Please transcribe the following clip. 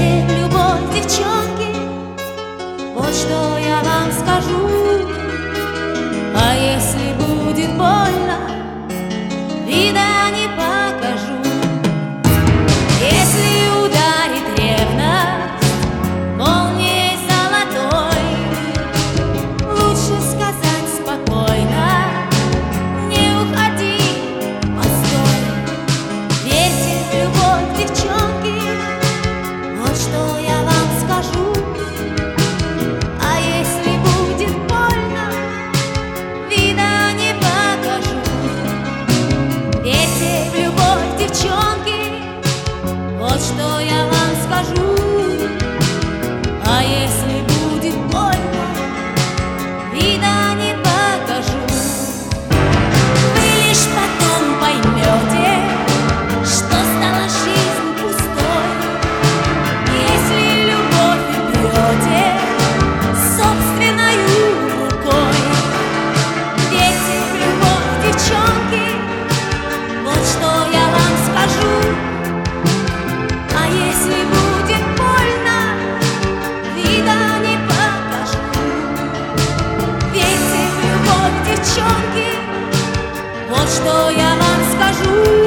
Верьте в любовь, девчонки, вот что я вам скажу. А если будет больно, вида не покажу. Если ударит ревность молнией золотой, лучше сказать спокойно: не уходи, постой. Верьте в любовь, девчонки, вот что я вам скажу. А если будет больно, вида не покажу. Верьте в любовь, девчонки, вот что я вам скажу. А если будет больно, вида не покажу. Вы лишь потом поймете, что стала жизнь пустой, если любовь убьете собственною рукой. Верьте в любовь, девчонки, вот что я вам скажу. А если будет больно, вида не покажу. Верьте в любовь, девчонки, вот что я вам скажу.